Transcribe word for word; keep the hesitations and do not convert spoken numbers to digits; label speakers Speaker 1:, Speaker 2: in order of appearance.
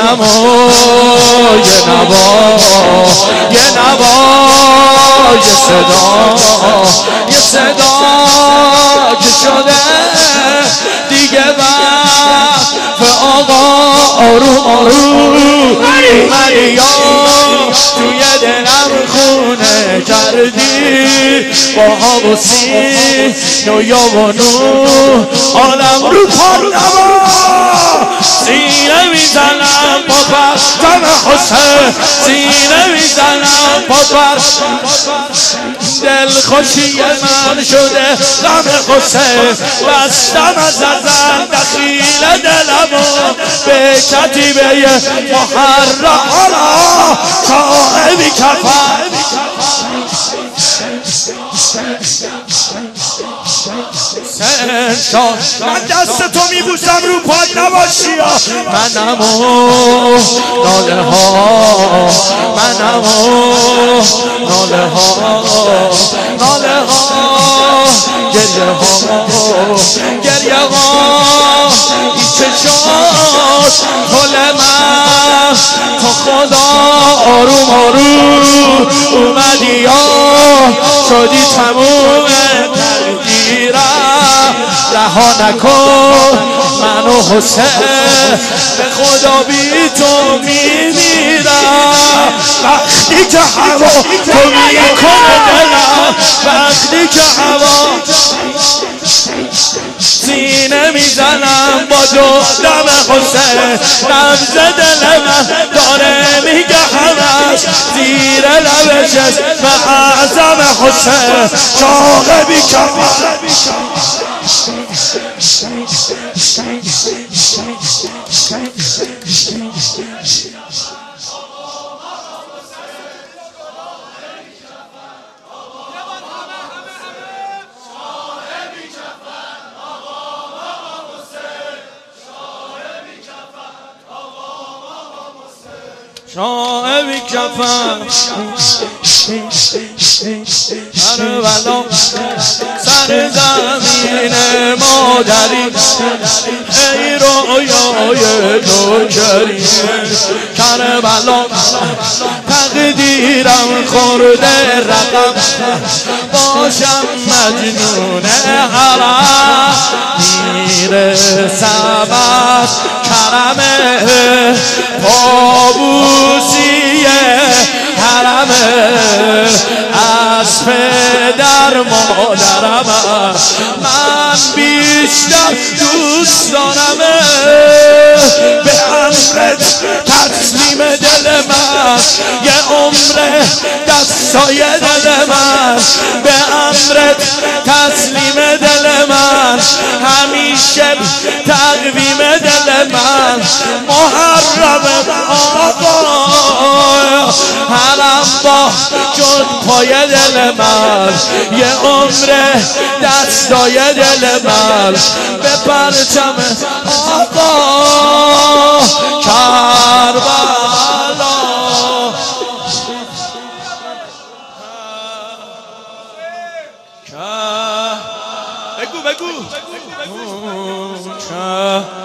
Speaker 1: نما یه نوا یه نوا یه صدا یه صدا که شده دیگه وقت آقا آروم آروم اومدی یا توی دلم خونه کردی با حواسی نویا و نو آدم رو پار نما سینه میزنم با بستم حسین سینه میزنم با بستم دل خوشی من شده غم حسین بستم از ازن دخیل دلمو به کتیبه محرم حالا صاحبی کفن من دست تو میبوسم رو پای نباشی منم و ناله ها منم و ناله ها ناله ها گریه ها گریه ها این چشاش حال من تا خدا آروم آروم اومدی یا شدی تموم تقدیرم رها نکن منو حسین به خدا بی تو میمیرم وقتی که هوا تو میکنه دلم وقتی که هوا سینه میزنم با دم حسین نبض دل من داره میگه همش زیر لبش اسم اعظم حسین شاق بی کفن شاه بی کفن کربلا سر زمین مادری ای رویای تو کریم کربلا تقدیرم خورده رقم باشم مجنون حرم میرسم از کرمه پابوسی حرم از پدر مادرم من بیشتر دوست دارم به امرت تسلیم دل من یه عمر دستای دل من به امرت تسلیم دل من همیشه تقویم دل من محرم آقا حرم با جد پای دل من یه عمر دستای دل من به پرچم آقا کربلا بگو بگو